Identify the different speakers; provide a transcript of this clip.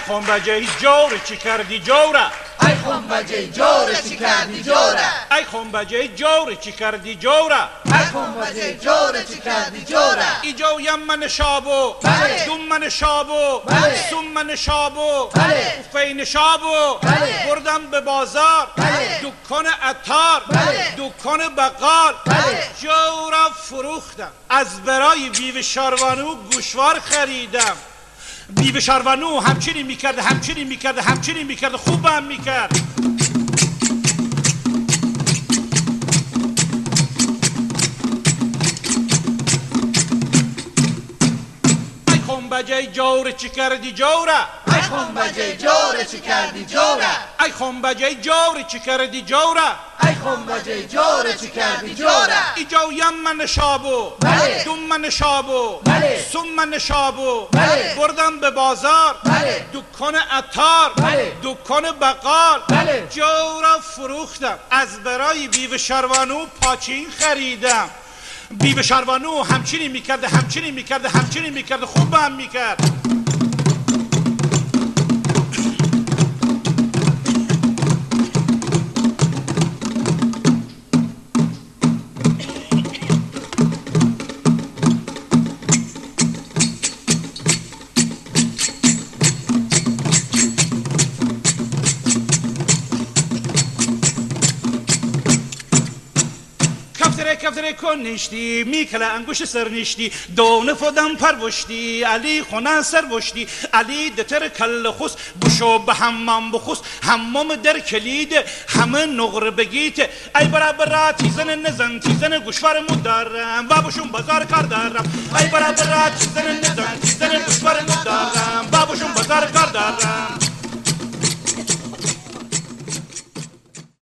Speaker 1: خنبجه جور چی کردی جوره
Speaker 2: ای خنبجه جور چی کردی جوره
Speaker 1: ای خنبجه جور چی کردی جوره
Speaker 2: ای خنبجه جور چی کردی جوره
Speaker 1: ایجا یمن شابو
Speaker 2: بله.
Speaker 1: دومن شابو
Speaker 2: بله.
Speaker 1: سومن شابو
Speaker 2: بله.
Speaker 1: فین شابو
Speaker 2: بله.
Speaker 1: بردم به بازار
Speaker 2: بله.
Speaker 1: دکان عطار
Speaker 2: بله.
Speaker 1: دکان بقال
Speaker 2: بله.
Speaker 1: جورا فروختم از برای بیوه شاروانو گوشوار خریدم بیوه شاروانو همچنین میکرده همچنین میکرده همچنین میکرده خوبم میکرد ای خنبجه جور چی کردی جوره
Speaker 2: ای خنبجه جور چی کردی جوره
Speaker 1: ای خنبجه جور چی کردی جوره
Speaker 2: ای خنبجه جور چی کردی جوره
Speaker 1: ایجا یمن شابو
Speaker 2: بله.
Speaker 1: دومن شابو
Speaker 2: بله.
Speaker 1: سومن شابو
Speaker 2: بله.
Speaker 1: بردم به بازار
Speaker 2: بله.
Speaker 1: دکان عطار
Speaker 2: بله.
Speaker 1: دکان بقال
Speaker 2: بله.
Speaker 1: جورا فروختم از برای بیوه شاروانو پاچین خریدم بیوه شاروانو همچنین میکرده همچنین میکرده همچنین میکرده خوبم میکرد کفتره کنشتی میکله انگوش سرنشتی دونه فدم پروشتی علی خونه سروشتی علی دتر کل خس بشو به حمام بخوس حمام در کلید همه نغر بگیت ای برابر تیزن نزن تیزن گوشوار مدارم و بشون بازار کار دارم ای برابر تیزن نزن تیزن